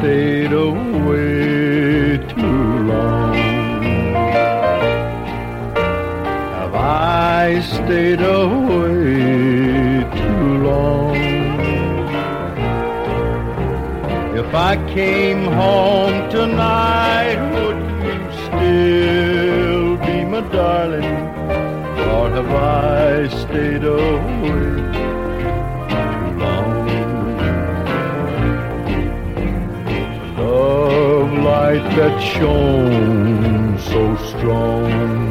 stayed away too long? Have I stayed away too long? If I came home tonight, would you still be my darling? Or have I stayed away too long? Love light that shone so strong,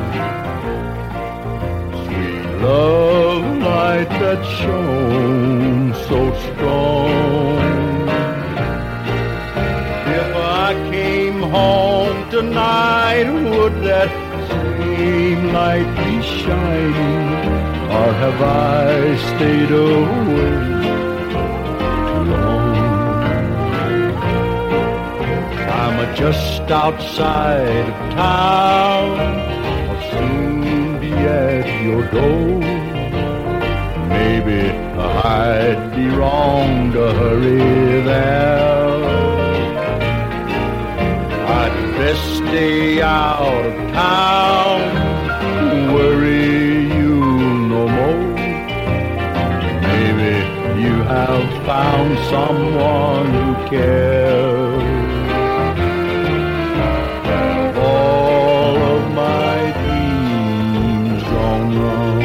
sweet love light that shone so strong. If I came home tonight, would that same light be shining? Or have I stayed away too long? I'm just outside of town, I'll soon be at your door. Maybe I'd be wrong to hurry there. I'd best stay out of town, worry you no more. Maybe you have found someone who cares. Have all of my dreams gone wrong?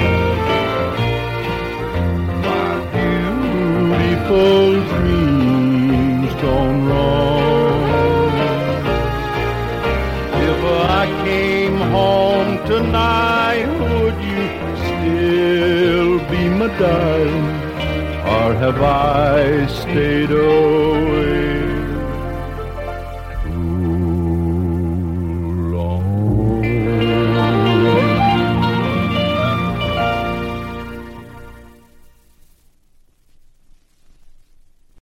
My beautiful dreams gone wrong? If I came home tonight, would you still be my darling? Or have I stayed away